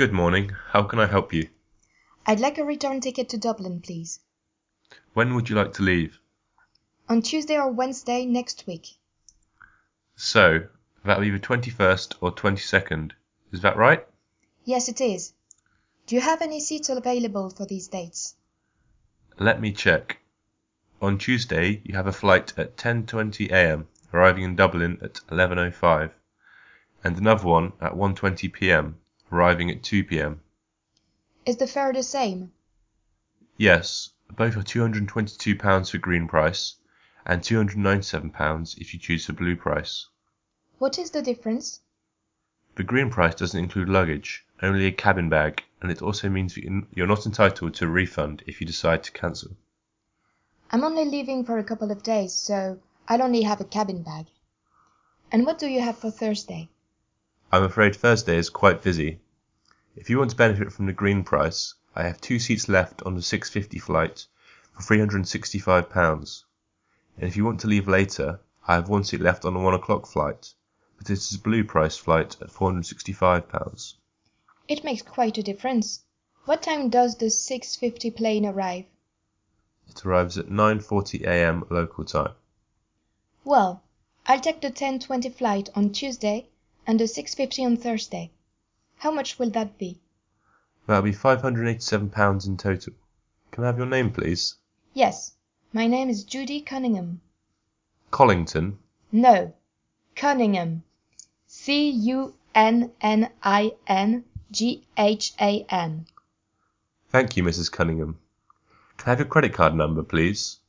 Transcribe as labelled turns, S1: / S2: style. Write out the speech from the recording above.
S1: Good morning. How can I help you?
S2: I'd like a return ticket to Dublin, please.
S1: When would you like to leave?
S2: On Tuesday or Wednesday next week.
S1: So, that'll be the 21st or 22nd. Is that right?
S2: Yes, it is. Do you have any seats available for these dates?
S1: Let me check. On Tuesday, you have a flight at 10:20 a.m., arriving in Dublin at 11:05, and another one at 1:20 p.m., arriving at 2 p.m.
S2: Is the fare the same?
S1: Yes, both are £222 for green price, and £297 if you choose the blue price.
S2: What is the difference?
S1: The green price doesn't include luggage, only a cabin bag, and it also means that you're not entitled to a refund if you decide to cancel.
S2: I'm only leaving for a couple of days, so I'll only have a cabin bag. And what do you have for Thursday?
S1: I'm afraid Thursday is quite busy. If you want to benefit from the green price, I have 2 seats left on the 6:50 flight for £365, and if you want to leave later, I have 1 seat left on the 1 o'clock flight, but it is a blue price flight at £465.
S2: It makes quite a difference. What time does the 6:50 plane arrive?
S1: It arrives at 9:40 a.m. local time.
S2: Well, I'll take the 10:20 flight on Tuesday and the 6:50 on Thursday. How much will that be?
S1: That'll be £587 in total. Can I have your name, please?
S2: Yes, my name is Judy Cunningham.
S1: Collington?
S2: No, Cunningham. Cunningham.
S1: Thank you, Mrs. Cunningham. Can I have your credit card number, please?